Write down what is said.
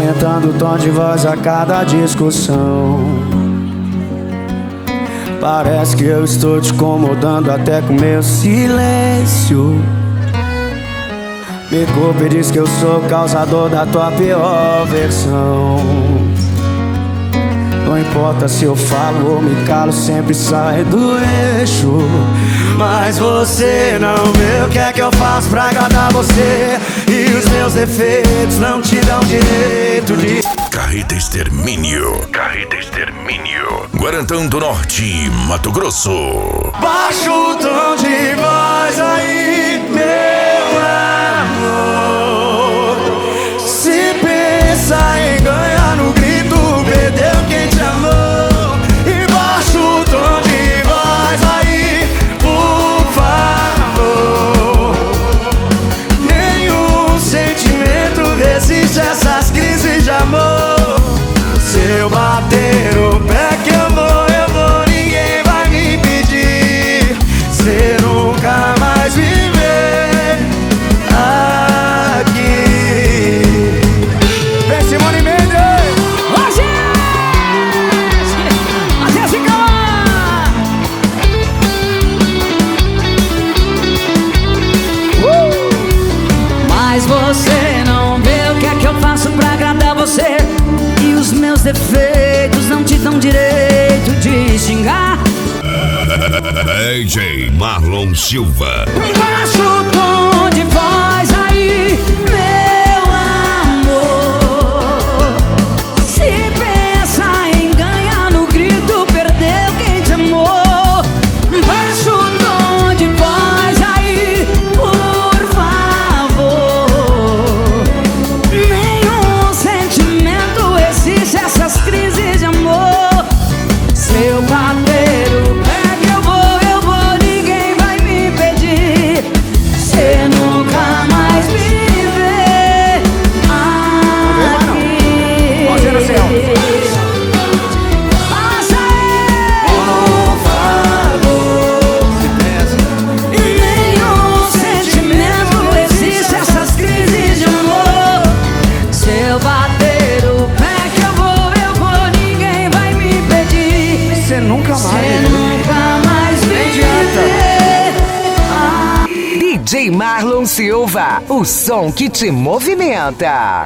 aumentando o tom de voz a cada discussão. Parece que eu estou te incomodando até com meu silêncio. Me culpa e diz que eu sou o causador da tua pior versão. Não importa se eu falo ou me calo, sempre sai do eixo. Mas você não vê o que é que eu faço pra agradar você. E os meus defeitos não te dão direito de... Carreta Extermínio. Guarantã do Norte, Mato Grosso. Baixa o tom de voz aí, meu amor. Se pensa em ganhar no grito, perdeu quem te amou. E baixa o tom de voz aí, por favor. Nenhum sentimento resiste a essas crises de amor. Se eu bater o pé que eu vou, ninguém vai me impedir. Cê nunca mais me vê aqui. Vem Simone Mendes! Ô, gente! A Jéssica! Mas você não vê o que é que eu faço pra agradar você. E os meus defeitos não te dão direito de xingar. DJ Marlon Silva. Baixa o tom de voz aí, meu amor. Se pensa em ganhar no grito, perdeu quem te amou. Baixa o tom de voz aí, por favor. Nenhum sentimento existe essas crises de amor. Se eu bater o pé que eu vou, ninguém vai me impedir. Cê nunca mais me vê aqui. Mãozinha no céu. Passa aí, por favor. E nenhum sentimento existe essas crises de amor. Se eu bater o pé que eu vou, ninguém vai me impedir. Você nunca Cê mais. nunca mais me vê. DJ Marlon Silva, o som que te movimenta.